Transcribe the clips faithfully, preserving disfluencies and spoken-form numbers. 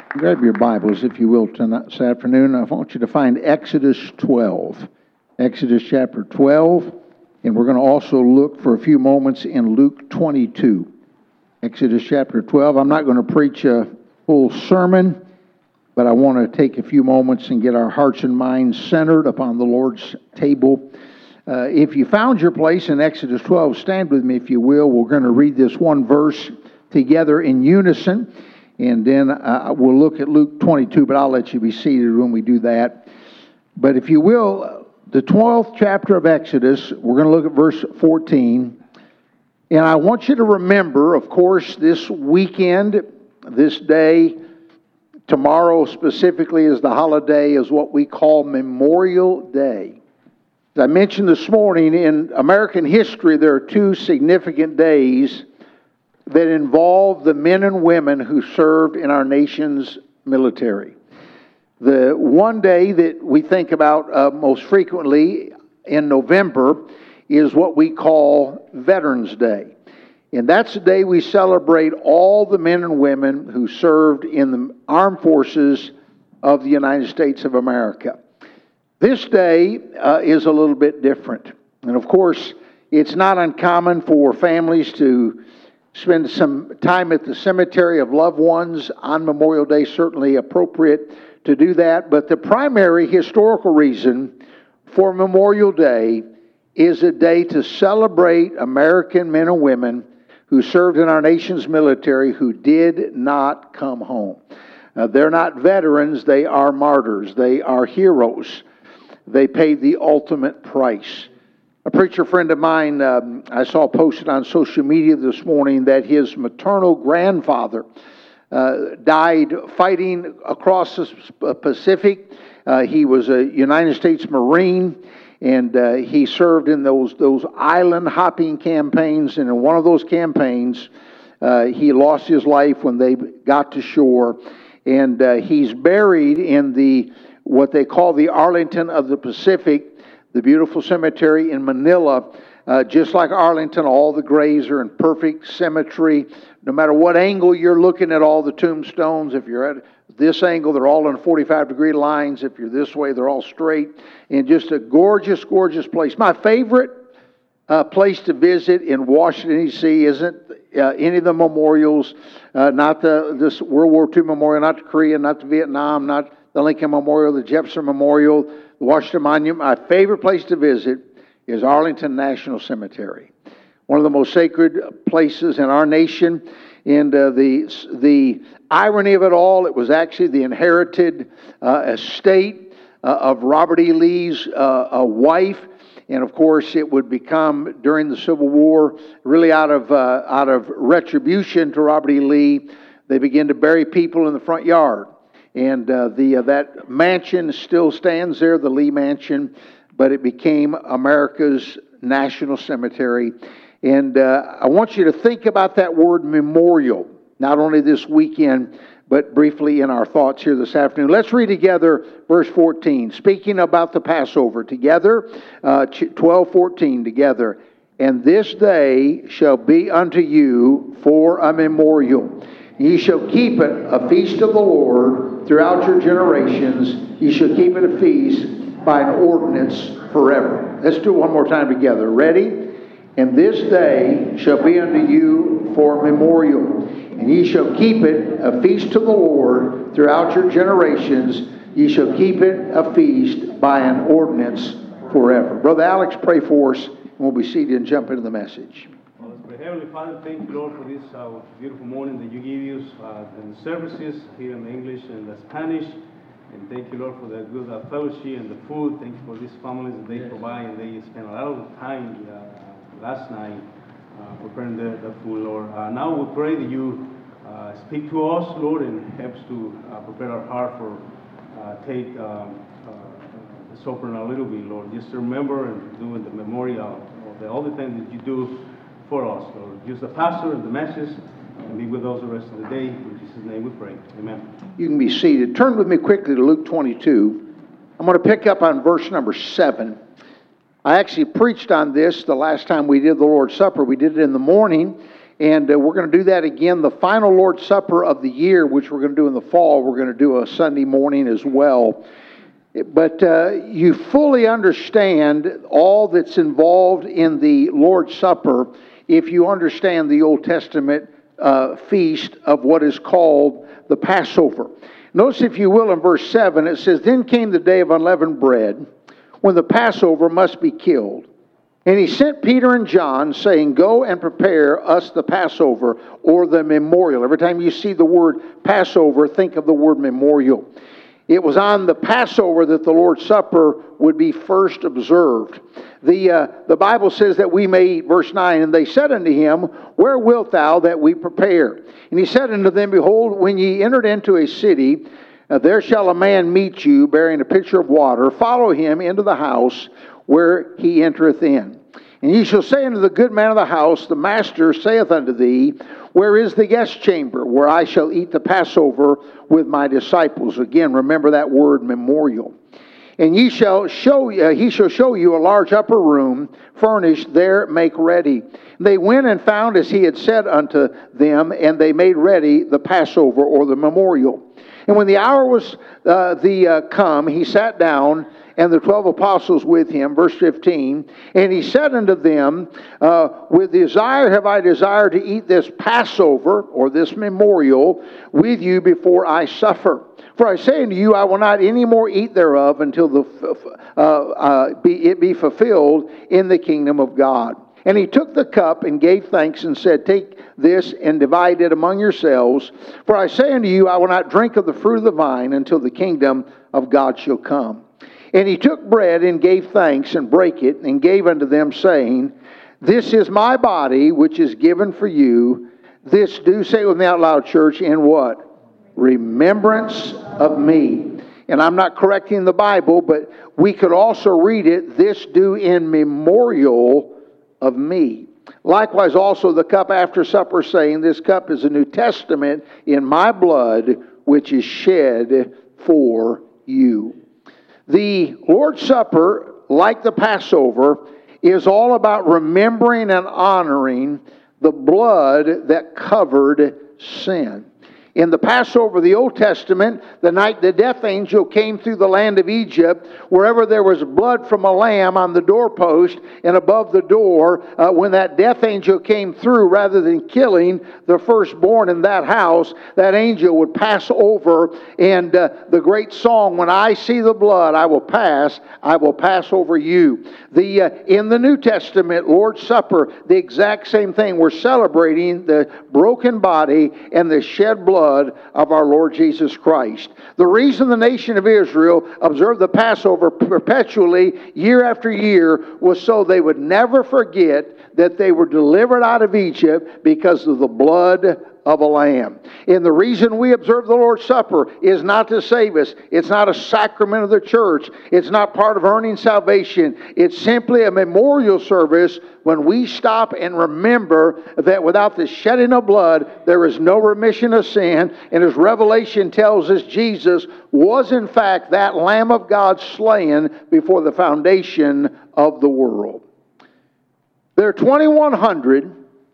Grab your Bibles, if you will, tonight, this afternoon. I want you to find Exodus twelve. Exodus chapter twelve, and we're going to also look for a few moments in Luke twenty-two. Exodus chapter twelve. I'm not going to preach a full sermon, but I want to take a few moments and get our hearts and minds centered upon the Lord's table. Uh, if you found your place in Exodus twelve, stand with me, if you will. We're going to read this one verse together in unison. And then uh, we'll look at Luke twenty-two, but I'll let you be seated when we do that. But if you will, the twelfth chapter of Exodus, we're going to look at verse fourteen. And I want you to remember, of course, this weekend, this day, tomorrow specifically is the holiday, is what we call Memorial Day. As I mentioned this morning, in American history, there are two significant days that involve the men and women who served in our nation's military. The one day that we think about uh, most frequently in November is what we call Veterans Day. And that's the day we celebrate all the men and women who served in the armed forces of the United States of America. This day uh, is a little bit different. And of course, it's not uncommon for families to spend some time at the cemetery of loved ones on Memorial Day, certainly appropriate to do that. But the primary historical reason for Memorial Day is a day to celebrate American men and women who served in our nation's military who did not come home. Uh, they're not veterans, they are martyrs, they are heroes. They paid the ultimate price. A preacher friend of mine, um, I saw posted on social media this morning that his maternal grandfather uh, died fighting across the Pacific. Uh, he was a United States Marine, and uh, he served in those those island hopping campaigns. And in one of those campaigns, uh, he lost his life when they got to shore. And uh, he's buried in the what they call the Arlington of the Pacific, the beautiful cemetery in Manila. Uh, just like Arlington, all the graves are in perfect symmetry. No matter what angle you're looking at all the tombstones, if you're at this angle, they're all in forty-five degree lines. If you're this way, they're all straight. And just a gorgeous, gorgeous place. My favorite uh, place to visit in Washington, D C isn't uh, any of the memorials, uh, not the this World War Two memorial, not the Korean, not the Vietnam, not the Lincoln Memorial, the Jefferson Memorial, the Washington Monument. My favorite place to visit is Arlington National Cemetery, one of the most sacred places in our nation. And uh, the the irony of it all, it was actually the inherited uh, estate uh, of Robert E. Lee's uh, wife. And of course, it would become, during the Civil War, really out of uh, out of retribution to Robert E. Lee, they began to bury people in the front yard. And uh, the uh, that mansion still stands there, the Lee Mansion, but it became America's national cemetery. And uh, I want you to think about that word memorial, not only this weekend, but briefly in our thoughts here this afternoon. Let's read together verse fourteen. Speaking about the Passover together, uh, twelve fourteen together. And this day shall be unto you for a memorial. Ye shall keep it a feast of the Lord throughout your generations. Ye shall keep it a feast by an ordinance forever. Let's do it one more time together. Ready? And this day shall be unto you for a memorial. And ye shall keep it a feast to the Lord throughout your generations. Ye shall keep it a feast by an ordinance forever. Brother Alex, pray for us, and we'll be seated and jump into the message. Heavenly Father, thank you, Lord, for this uh, beautiful morning that you give us uh, and services here in the English and the Spanish. And thank you, Lord, for the good uh, fellowship and the food. Thank you for these families that they provide, and they spend a lot of time uh, last night uh, preparing the, the food, Lord. Uh, now we pray that you uh, speak to us, Lord, and help us to uh, prepare our heart for uh, take um, uh, the supper in a little bit, Lord. Just remember and doing the memorial of the, all the things that you do for us, Lord. Use the pastor and the message, and be with us the rest of the day. In Jesus' name we pray. Amen. You can be seated. Turn with me quickly to Luke twenty-two. I'm going to pick up on verse number seven. I actually preached on this the last time we did the Lord's Supper. We did it in the morning, And uh, we're going to do that again. The final Lord's Supper of the year, which we're going to do in the fall, we're going to do a Sunday morning as well. But uh, you fully understand all that's involved in the Lord's Supper if you understand the Old Testament uh, feast of what is called the Passover. Notice, if you will, in verse seven, it says, "Then came the day of unleavened bread, when the Passover must be killed. And he sent Peter and John, saying, Go and prepare us the Passover," or the memorial. Every time you see the word Passover, think of the word memorial. It was on the Passover that the Lord's Supper would be first observed. The, uh, the Bible says that we may eat, verse nine, "And they said unto him, Where wilt thou that we prepare? And he said unto them, Behold, when ye entered into a city, uh, there shall a man meet you, bearing a pitcher of water. Follow him into the house where he entereth in. And ye shall say unto the good man of the house, The master saith unto thee, Where is the guest chamber, where I shall eat the Passover with my disciples?" Again, remember that word, memorial. "And ye shall show, uh, he shall show you a large upper room, furnished, there make ready. And they went and found as he had said unto them, and they made ready the Passover," or the memorial. "And when the hour was uh, the uh, come, he sat down, and the twelve apostles with him," verse fifteen, "and he said unto them, uh, With desire have I desired to eat this Passover," or this memorial, "with you before I suffer. For I say unto you, I will not any more eat thereof until the uh, uh, be, it be fulfilled in the kingdom of God. And he took the cup and gave thanks and said, Take this and divide it among yourselves. For I say unto you, I will not drink of the fruit of the vine until the kingdom of God shall come. And he took bread and gave thanks and brake it and gave unto them, saying, This is my body which is given for you. This do," say it with me out loud, church, "in" what? "Remembrance of me." And I'm not correcting the Bible, but we could also read it, "This do in memorial of me." Likewise also the cup after supper, saying, This cup is a New Testament in my blood, which is shed for you. The Lord's Supper, like the Passover, is all about remembering and honoring the blood that covered sin. In the Passover, the Old Testament, the night the death angel came through the land of Egypt, wherever there was blood from a lamb on the doorpost and above the door, uh, when that death angel came through, rather than killing the firstborn in that house, that angel would pass over. And uh, the great song, "When I see the blood, I will pass, I will pass over you." The uh, in the New Testament, Lord's Supper, the exact same thing. We're celebrating the broken body and the shed blood of our Lord Jesus Christ. The reason the nation of Israel observed the Passover perpetually, year after year, was so they would never forget that they were delivered out of Egypt because of the blood of a lamb. And the reason we observe the Lord's Supper is not to save us. It's not a sacrament of the church. It's not part of earning salvation. It's simply a memorial service when we stop and remember that without the shedding of blood, there is no remission of sin. And as Revelation tells us, Jesus was in fact that Lamb of God slain before the foundation of the world. There are twenty-one hundred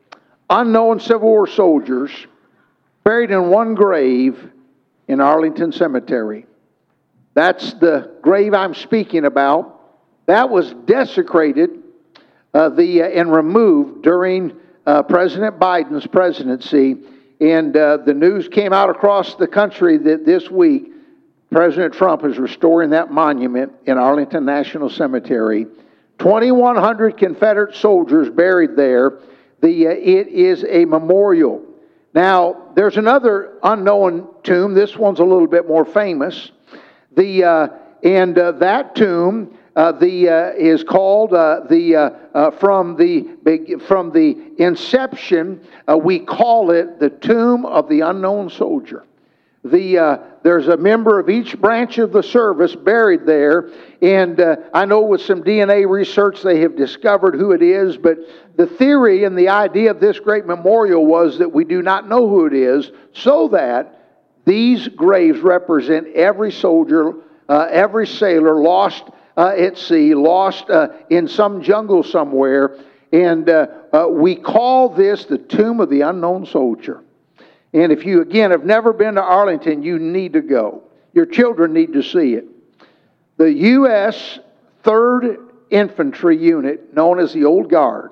unknown Civil War soldiers buried in one grave in Arlington Cemetery. That's the grave I'm speaking about. That was desecrated uh, the, uh, and removed during uh, President Biden's presidency. And uh, the news came out across the country that this week President Trump is restoring that monument in Arlington National Cemetery. twenty-one hundred Confederate soldiers buried there. The, uh, it is a memorial. Now, there's another unknown tomb. This one's a little bit more famous. The uh, and uh, that tomb uh, the uh, is called uh, the uh, uh, from the from the inception. Uh, we call it the Tomb of the Unknown Soldier. The uh, there's a member of each branch of the service buried there, and uh, I know with some D N A research they have discovered who it is, but the theory and the idea of this great memorial was that we do not know who it is, so that these graves represent every soldier, uh, every sailor lost uh, at sea, lost uh, in some jungle somewhere, And uh, uh, we call this the Tomb of the Unknown Soldier. And if you, again, have never been to Arlington, you need to go. Your children need to see it. The U S third Infantry Unit, known as the Old Guard,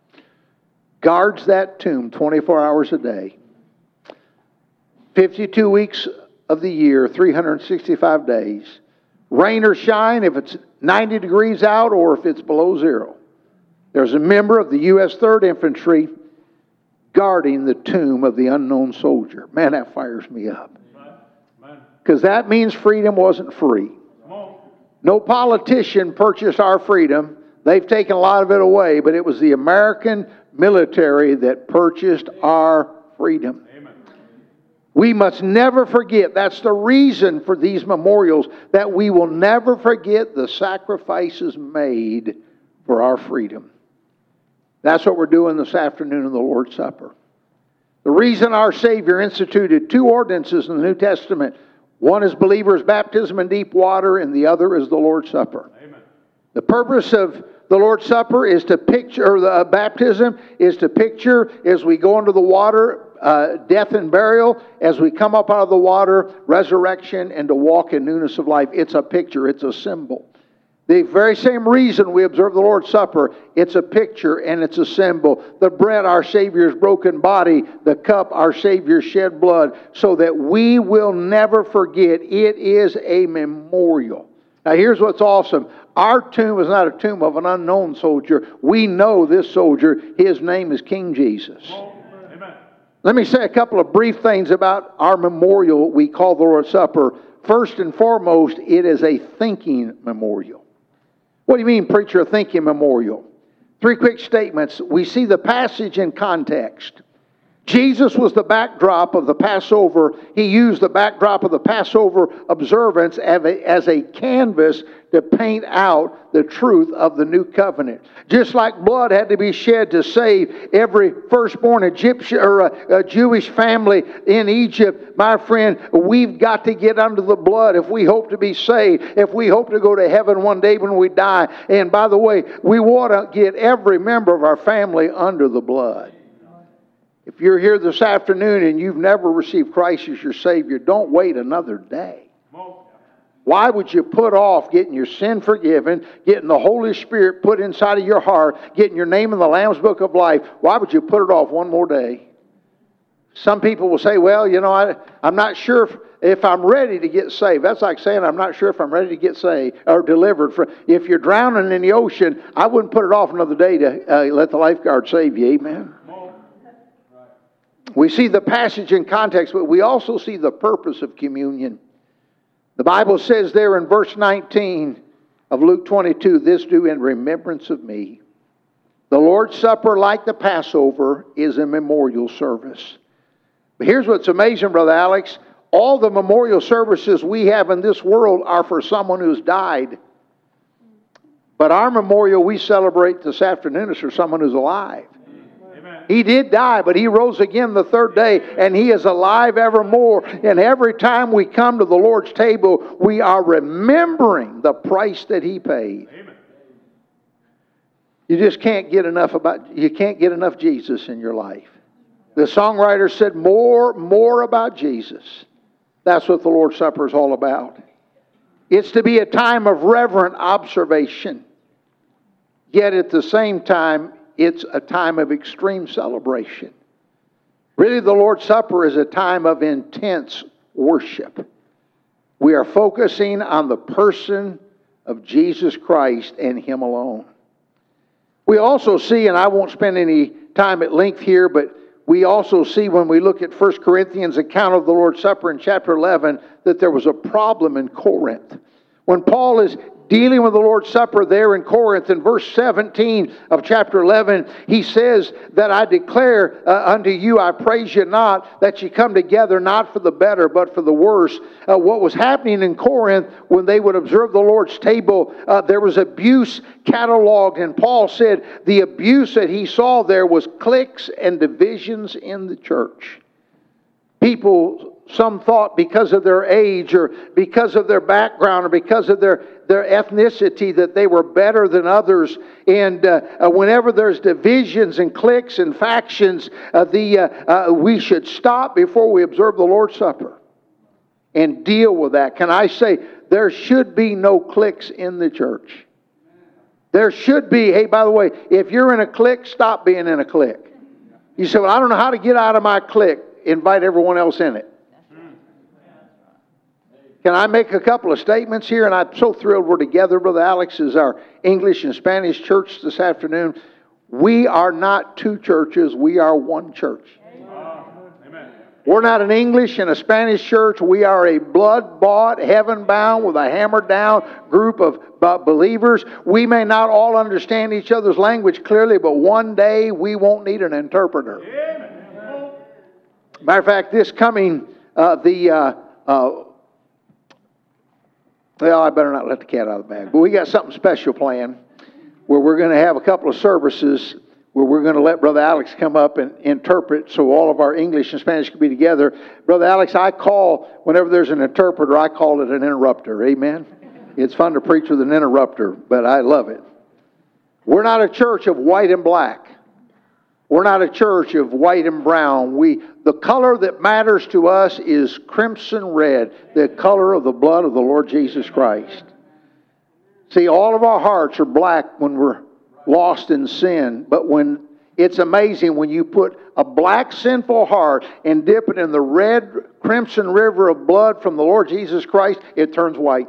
guards that tomb twenty-four hours a day. fifty-two weeks of the year, three hundred sixty-five days. Rain or shine, if it's ninety degrees out or if it's below zero. There's a member of the U S third Infantry guarding the tomb of the unknown soldier. Man, that fires me up. Because that means freedom wasn't free. No politician purchased our freedom. They've taken a lot of it away, but it was the American military that purchased our freedom. Amen. We must never forget. That's the reason for these memorials, that we will never forget the sacrifices made for our freedom. That's what we're doing this afternoon in the Lord's Supper. The reason our Savior instituted two ordinances in the New Testament, one is believers' baptism in deep water, and the other is the Lord's Supper. Amen. The purpose of the Lord's Supper is to picture, or the uh, baptism is to picture, as we go into the water, uh, death and burial, as we come up out of the water, resurrection, and to walk in newness of life. It's a picture, it's a symbol. The very same reason we observe the Lord's Supper, it's a picture and it's a symbol. The bread, our Savior's broken body. The cup, our Savior's shed blood. So that we will never forget. It is a memorial. Now here's what's awesome. Our tomb is not a tomb of an unknown soldier. We know this soldier. His name is King Jesus. Amen. Let me say a couple of brief things about our memorial we call the Lord's Supper. First and foremost, it is a thinking memorial. What do you mean, preacher, a thinking memorial? Three quick statements. We see the passage in context. Jesus was the backdrop of the Passover. He used the backdrop of the Passover observance as a, as a canvas to paint out the truth of the new covenant. Just like blood had to be shed to save every firstborn Egyptian or a, a Jewish family in Egypt, my friend, we've got to get under the blood if we hope to be saved, if we hope to go to heaven one day when we die. And by the way, we want to get every member of our family under the blood. If you're here this afternoon and you've never received Christ as your Savior, don't wait another day. Why would you put off getting your sin forgiven, getting the Holy Spirit put inside of your heart, getting your name in the Lamb's Book of Life? Why would you put it off one more day? Some people will say, well, you know, I, I'm not sure if, if I'm ready to get saved. That's like saying I'm not sure if I'm ready to get saved or delivered. From, if you're drowning in the ocean, I wouldn't put it off another day to uh, let the lifeguard save you. Amen. We see the passage in context, but we also see the purpose of communion. The Bible says there in verse nineteen of Luke twenty-two, this do in remembrance of me. The Lord's Supper, like the Passover, is a memorial service. But here's what's amazing, Brother Alex. All the memorial services we have in this world are for someone who's died. But our memorial we celebrate this afternoon is for someone who's alive. He did die, but He rose again the third day, and He is alive evermore. And every time we come to the Lord's table, we are remembering the price that He paid. Amen. You just can't get enough about, you can't get enough Jesus in your life. The songwriter said, more, more about Jesus. That's what the Lord's Supper is all about. It's to be a time of reverent observation. Yet at the same time, it's a time of extreme celebration. Really, the Lord's Supper is a time of intense worship. We are focusing on the person of Jesus Christ and Him alone. We also see, and I won't spend any time at length here, but we also see when we look at First Corinthians' account of the Lord's Supper in chapter eleven, that there was a problem in Corinth. When Paul is dealing with the Lord's Supper there in Corinth, in verse seventeen of chapter eleven, he says that I declare uh, unto you, I praise you not, that you come together not for the better, but for the worse. Uh, what was happening in Corinth when they would observe the Lord's table, uh, there was abuse cataloged, and Paul said the abuse that he saw there was cliques and divisions in the church. People some thought because of their age or because of their background or because of their, their ethnicity that they were better than others. And uh, uh, whenever there's divisions and cliques and factions, uh, the, uh, uh, we should stop before we observe the Lord's Supper and deal with that. Can I say, there should be no cliques in the church. There should be, hey, by the way, if you're in a clique, stop being in a clique. You say, well, I don't know how to get out of my clique. Invite everyone else in it. Can I make a couple of statements here? And I'm so thrilled we're together. Brother Alex is our English and Spanish church this afternoon. We are not two churches. We are one church. Amen. We're not an English and a Spanish church. We are a blood-bought, heaven-bound, with a hammered-down group of believers. We may not all understand each other's language clearly, but one day we won't need an interpreter. Amen. Matter of fact, this coming, uh, the... Uh, uh, Well, I better not let the cat out of the bag. But we got something special planned where we're going to have a couple of services where we're going to let Brother Alex come up and interpret so all of our English and Spanish can be together. Brother Alex, I call, whenever there's an interpreter, I call it an interrupter. Amen? It's fun to preach with an interrupter, but I love it. We're not a church of white and black. We're not a church of white and brown. We, the color that matters to us is crimson red, the color of the blood of the Lord Jesus Christ. See, all of our hearts are black when we're lost in sin, but when it's amazing when you put a black sinful heart and dip it in the red crimson river of blood from the Lord Jesus Christ, it turns white.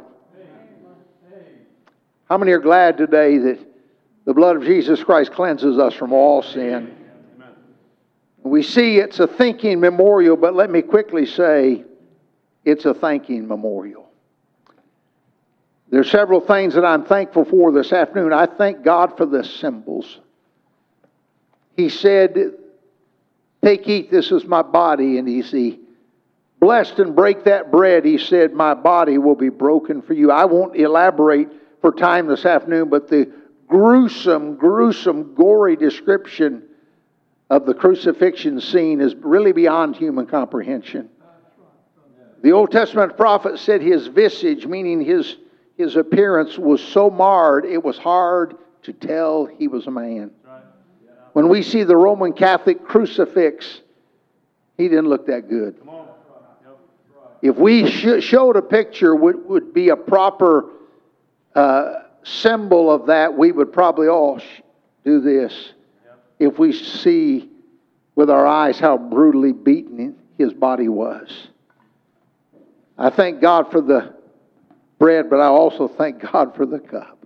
How many are glad today that the blood of Jesus Christ cleanses us from all sin? We see it's a thinking memorial, but let me quickly say it's a thanking memorial. There's several things that I'm thankful for this afternoon. I thank God for the symbols. He said, take, eat, this is my body. And he's he blessed and break that bread. He said, my body will be broken for you. I won't elaborate for time this afternoon, but the gruesome, gruesome, gory description of the crucifixion scene is really beyond human comprehension. The Old Testament prophet said his visage, meaning his, his appearance, was so marred it was hard to tell he was a man. When we see the Roman Catholic crucifix, he didn't look that good. If we sh- showed a picture would would be a proper uh, symbol of that, we would probably all sh- do this. If we see with our eyes how brutally beaten his body was. I thank God for the bread, but I also thank God for the cup.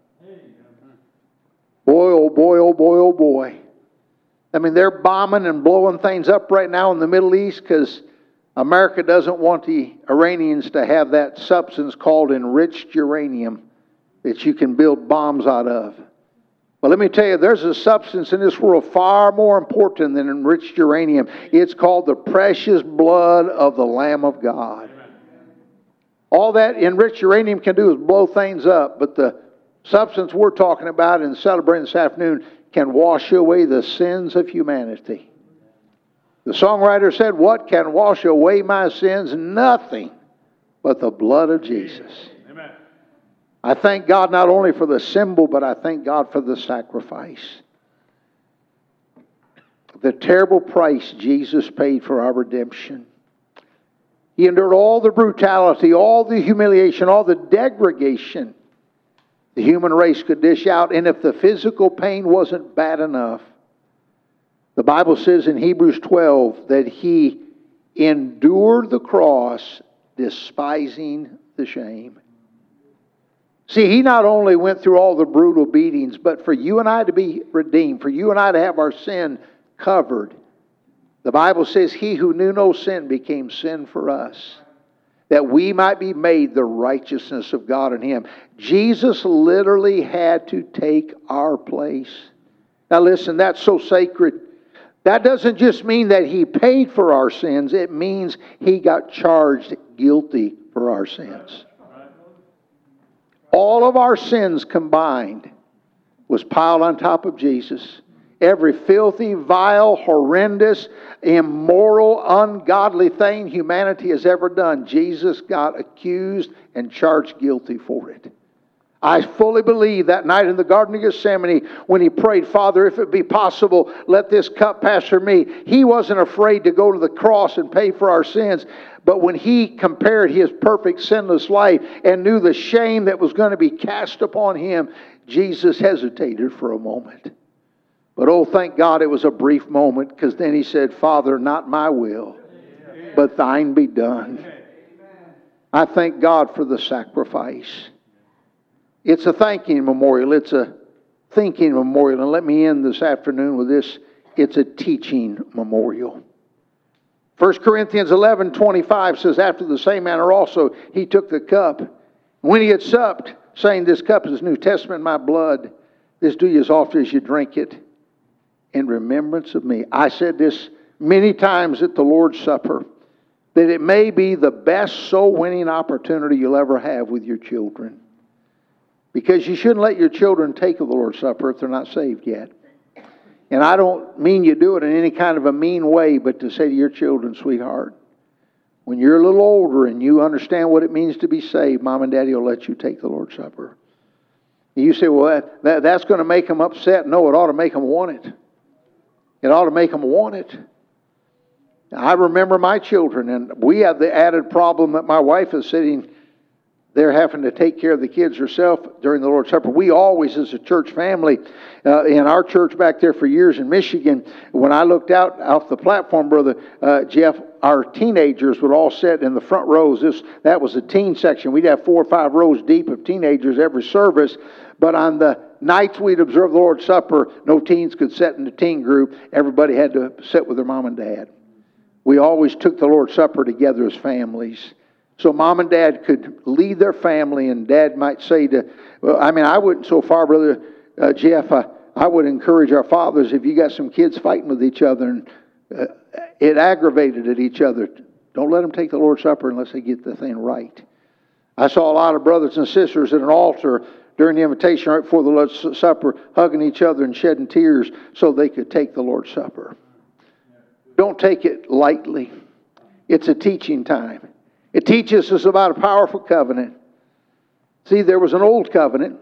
Boy, oh boy, oh boy, oh boy. I mean, they're bombing and blowing things up right now in the Middle East because America doesn't want the Iranians to have that substance called enriched uranium that you can build bombs out of. But let me tell you, there's a substance in this world far more important than enriched uranium. It's called the precious blood of the Lamb of God. All that enriched uranium can do is blow things up, but the substance we're talking about and celebrating this afternoon can wash away the sins of humanity. The songwriter said, what can wash away my sins? Nothing but the blood of Jesus. Amen. I thank God not only for the symbol, but I thank God for the sacrifice. The terrible price Jesus paid for our redemption. He endured all the brutality, all the humiliation, all the degradation the human race could dish out. And if the physical pain wasn't bad enough, the Bible says in Hebrews twelve that He endured the cross, despising the shame. See, He not only went through all the brutal beatings, but for you and I to be redeemed, for you and I to have our sin covered. The Bible says He who knew no sin became sin for us, that we might be made the righteousness of God in Him. Jesus literally had to take our place. Now listen, that's so sacred. That doesn't just mean that He paid for our sins. It means He got charged guilty for our sins. All of our sins combined was piled on top of Jesus. Every filthy, vile, horrendous, immoral, ungodly thing humanity has ever done, Jesus got accused and charged guilty for it. I fully believe that night in the Garden of Gethsemane when He prayed, Father, if it be possible, let this cup pass from me. He wasn't afraid to go to the cross and pay for our sins. But when He compared His perfect sinless life and knew the shame that was going to be cast upon Him, Jesus hesitated for a moment. But oh, thank God it was a brief moment, because then He said, Father, not my will, but thine be done. I thank God for the sacrifice. It's a thanking memorial. It's a thinking memorial. And let me end this afternoon with this. It's a teaching memorial. First Corinthians eleven twenty-five says, after the same manner also He took the cup. When He had supped, saying, this cup is the New Testament in my blood. This do ye as often as you drink it in remembrance of me. I said this many times at the Lord's Supper, that it may be the best soul-winning opportunity you'll ever have with your children. Because you shouldn't let your children take of the Lord's Supper if they're not saved yet. And I don't mean you do it in any kind of a mean way, but to say to your children, sweetheart, when you're a little older and you understand what it means to be saved, Mom and Daddy will let you take the Lord's Supper. And you say, well, that, that, that's going to make them upset. No, it ought to make them want it. It ought to make them want it. I remember my children, and we have the added problem that my wife is sitting there having to take care of the kids herself during the Lord's Supper. We always, as a church family, uh, in our church back there for years in Michigan, when I looked out off the platform, Brother uh, Jeff, our teenagers would all sit in the front rows. This That was the teen section. We'd have four or five rows deep of teenagers every service. But on the nights we'd observe the Lord's Supper, no teens could sit in the teen group. Everybody had to sit with their mom and dad. We always took the Lord's Supper together as families. So mom and dad could lead their family, and dad might say to, well, I mean, I wouldn't so far, Brother uh, Jeff, I, I would encourage our fathers, if you got some kids fighting with each other and uh, it aggravated at each other, don't let them take the Lord's Supper unless they get the thing right. I saw a lot of brothers and sisters at an altar during the invitation right before the Lord's Supper, hugging each other and shedding tears so they could take the Lord's Supper. Don't take it lightly. It's a teaching time. It teaches us about a powerful covenant. See, there was an old covenant.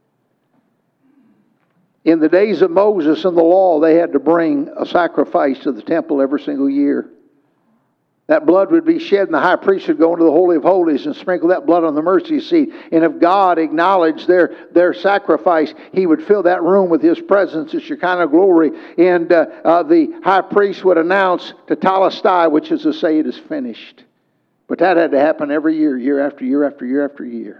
In the days of Moses and the law, they had to bring a sacrifice to the temple every single year. That blood would be shed, and the high priest would go into the Holy of Holies and sprinkle that blood on the mercy seat. And if God acknowledged their, their sacrifice, He would fill that room with His presence, the Shekinah glory. And uh, uh, the high priest would announce Tetelestai, which is to say it is finished. But that had to happen every year, year after year after year after year.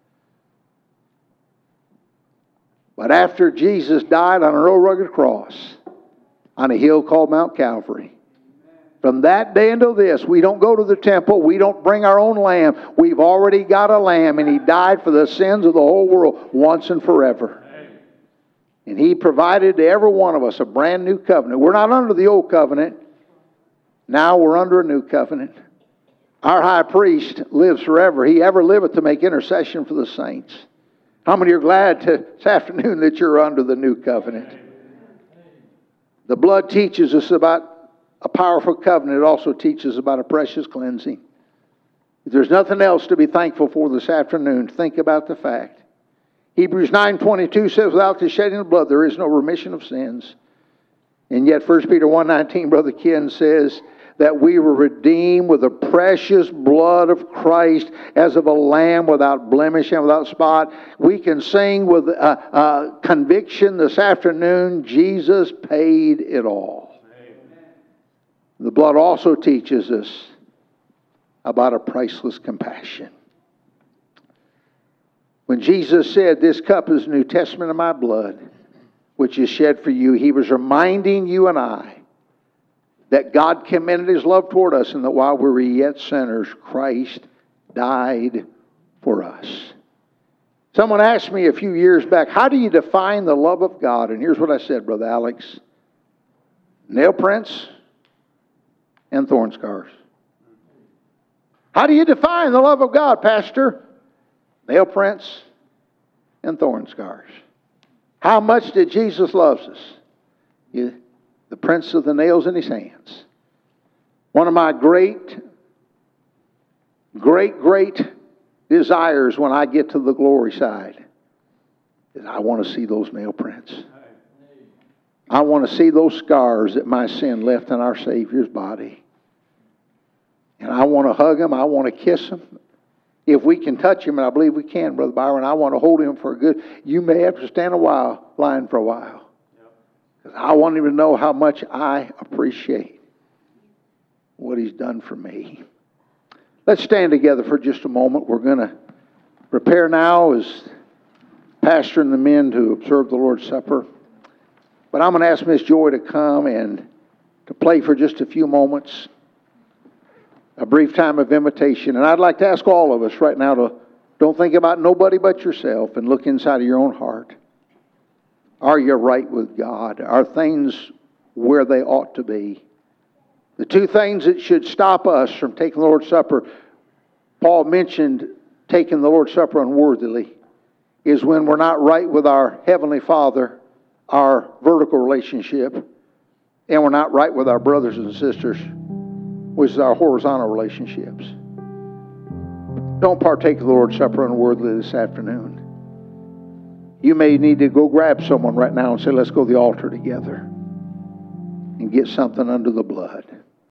But after Jesus died on an old rugged cross on a hill called Mount Calvary, from that day until this, we don't go to the temple. We don't bring our own lamb. We've already got a lamb, and He died for the sins of the whole world once and forever. And He provided to every one of us a brand new covenant. We're not under the old covenant. Now we're under a new covenant. Our high priest lives forever. He ever liveth to make intercession for the saints. How many are glad to, this afternoon that you're under the new covenant? The blood teaches us about a powerful covenant. It also teaches about a precious cleansing. If there's nothing else to be thankful for this afternoon, think about the fact. Hebrews nine twenty-two says, without the shedding of blood, there is no remission of sins. And yet First Peter one nineteen, Brother Ken says that we were redeemed with the precious blood of Christ as of a lamb without blemish and without spot. We can sing with uh, uh, conviction this afternoon, Jesus paid it all. The blood also teaches us about a priceless compassion. When Jesus said, this cup is the New Testament of my blood, which is shed for you, He was reminding you and I that God commended His love toward us, and that while we were yet sinners, Christ died for us. Someone asked me a few years back, how do you define the love of God? And here's what I said, Brother Alex. Nail prints and thorn scars. How do you define the love of God, Pastor? Nail prints and thorn scars. How much did Jesus love us? He- the prints of the nails in his hands. One of my great, great, great desires when I get to the glory side is I want to see those nail prints. I want to see those scars that my sin left in our Savior's body. And I want to hug him. I want to kiss him. If we can touch him, and I believe we can, Brother Byron, I want to hold him for a good... You may have to stand a while, line for a while. Because I want him to know how much I appreciate what he's done for me. Let's stand together for just a moment. We're going to prepare now as pastor and the men to observe the Lord's Supper. But I'm going to ask Miss Joy to come and to play for just a few moments. A brief time of invitation. And I'd like to ask all of us right now to don't think about nobody but yourself and look inside of your own heart. Are you right with God? Are things where they ought to be? The two things that should stop us from taking the Lord's Supper, Paul mentioned taking the Lord's Supper unworthily, is when we're not right with our Heavenly Father, our vertical relationship, and we're not right with our brothers and sisters, which is our horizontal relationships. Don't partake of the Lord's Supper unworthily this afternoon. You may need to go grab someone right now and say, let's go to the altar together and get something under the blood.